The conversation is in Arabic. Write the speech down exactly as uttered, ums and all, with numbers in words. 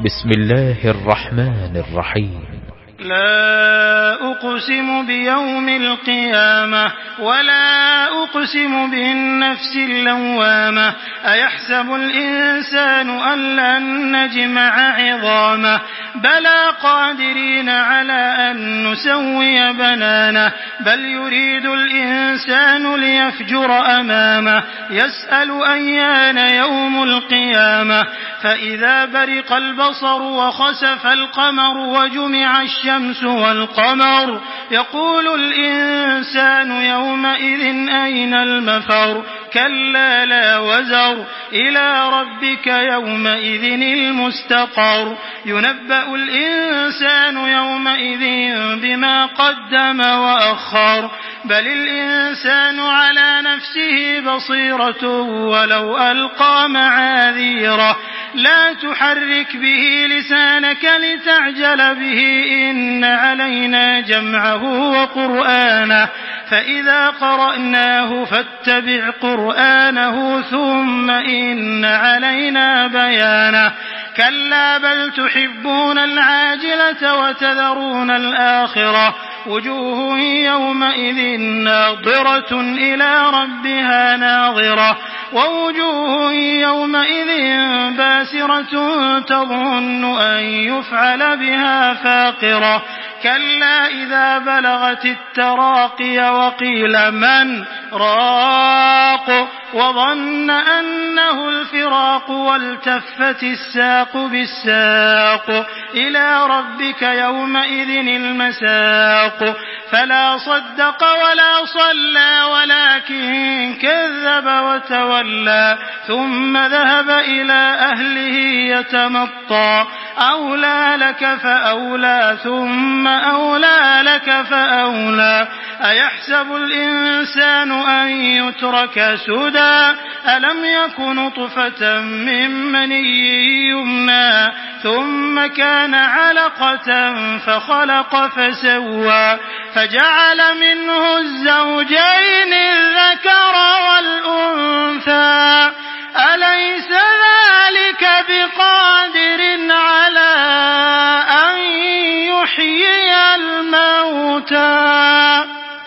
بسم الله الرحمن الرحيم. لا أقسم بيوم القيامة ولا أقسم بالنفس اللوامة أيحسب الإنسان أن لن نجمع عظامه بلى قادرين على أن نسوي بنانه بل يريد الإنسان ليفجر أمامه يسأل أيان يوم القيامة فإذا برق البصر وخسف القمر وجمع الشمس والقمر يقول الإنسان يومئذ أين المفر كلا لا وزر إلى ربك يومئذ المستقر ينبأ الإنسان يومئذ بما قدم وأخر بل الإنسان على نفسه بصيرة ولو ألقى معاذيره لا تحرك به لسانك لتعجل به إن علينا جمعه وقرآنه فإذا قرأناه فاتبع قرآنه ثم إن علينا بيانه كلا بل تحبون العاجلة وتذرون الآخرة وجوه يومئذ ناظرة إلى ربها ناظرة ووجوه يومئذ باسرة تظن أن يفعل بها فاقرة كلا إذا بلغت التراقي وقيل من راق وظن أنه الفراق والتفت الساق بالساق إلى ربك يومئذ المساق فلا صدق ولا صلى ولكن كذب وتولى ثم ذهب إلى أهله يتمطى أولى لك فأولى ثم أولى لك فأولى أيحسب الإنسان أن يترك سدى ألم يك نطفة من مني يمنى ثم كان علقة فخلق فسوى فجعل منه الزوجين الذكر والأنثى أليس ذلك بقادر